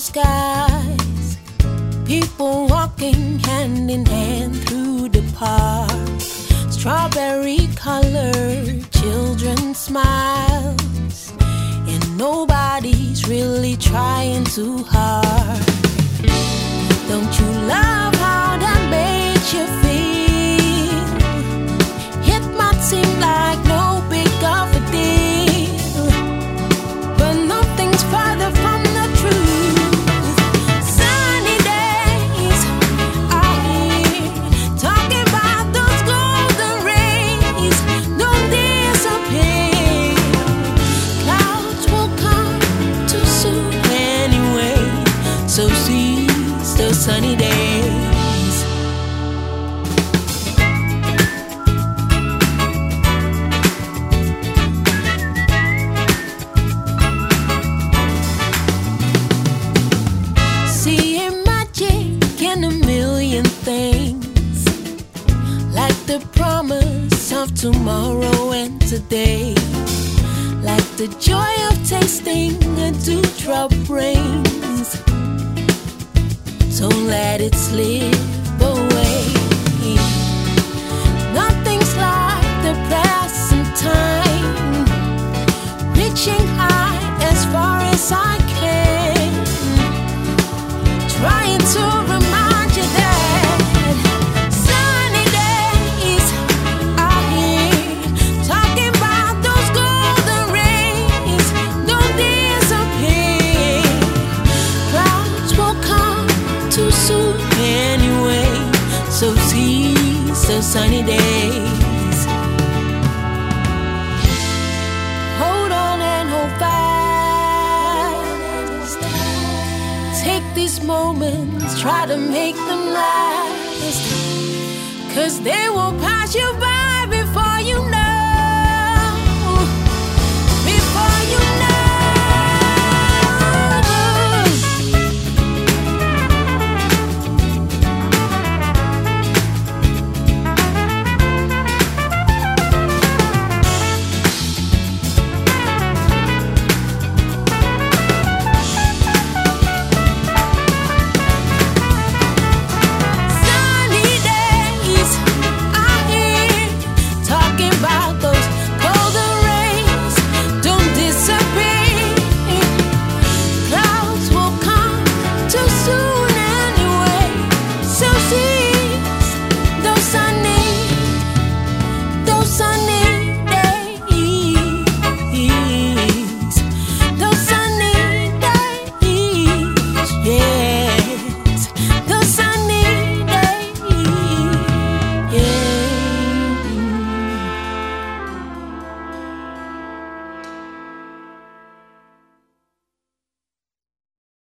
skies, people walking hand in hand through the park, strawberry colored children smiles, and nobody's really trying too hard. Don't you love how that makes you feel? It might seem like no big of a deal, but nothing's further from the truth. Sunny days are here, talking about those golden rays. Don't disappear. Clouds will come too soon anyway, so seize the sunny days. Seeing magic in a million things, like the promise of tomorrow and today, like the joy of tasting a dewdrop rains. Don't let it slip away. Nothing's like the present time, reaching high as far as I can, trying to remind you that sunny days are here, talking about those golden rays. Don't disappear. Clouds will come too soon anyway, so seize the sunny days. Hold on and hold fast. Take these moments, try to make them last, 'cause they will pass you by.